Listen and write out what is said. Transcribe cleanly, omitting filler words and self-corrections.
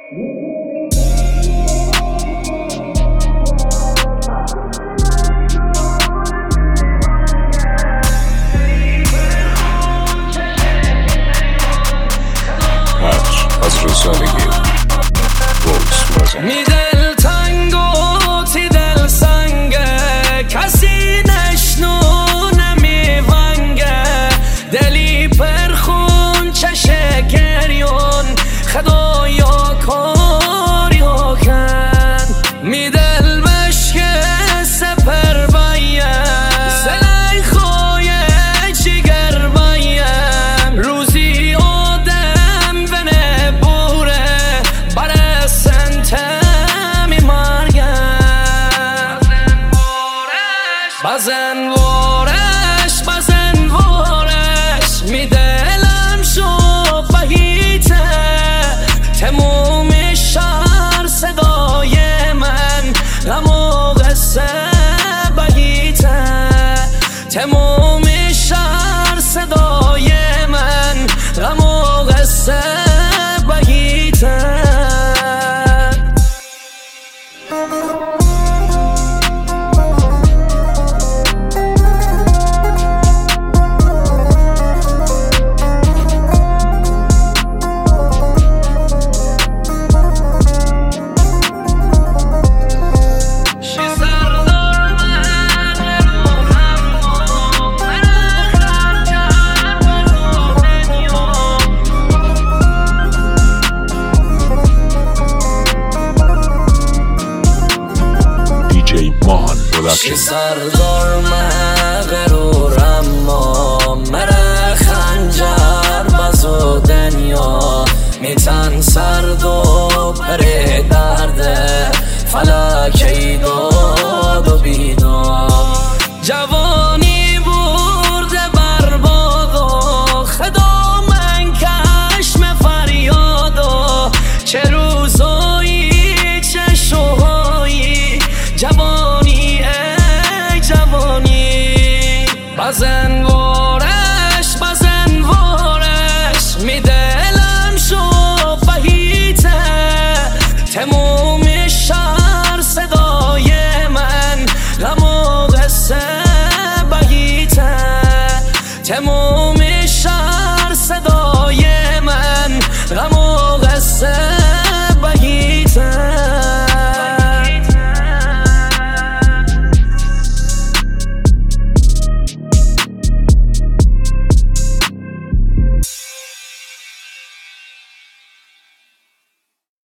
از رسالگی می دل تنگ و تی دل سنگه، کسی نشنو نمی ونگه، دلی پرخون چشه گریون خدایا کاریا کن. می دل بشکه سپر بایم سلی خواه جگر بایم، روزی آدم بنه بوره بره سنتمی مرگم. بزن وارش بزن وارش می دلم شو بهیته، تموم شهر صدای من غم و قصه بهیته، تموم شهر صدای من غم و قصه بهیته. پروداکشن. سردار مغرور اما مره خنجر بزو دنیا، میتن سرد و پره درده فلکی داد و بیداد. جوانی برده برباد و خدا من کشم فریاد و چه روزایی چه شوهایی جوانی ای جوانی. بزن وارش بزن وارش می دلم شو بهیته، تموم شهر صدای من غم و قصه بهیته، تموم شهر صدای من غم و قصه بهیته.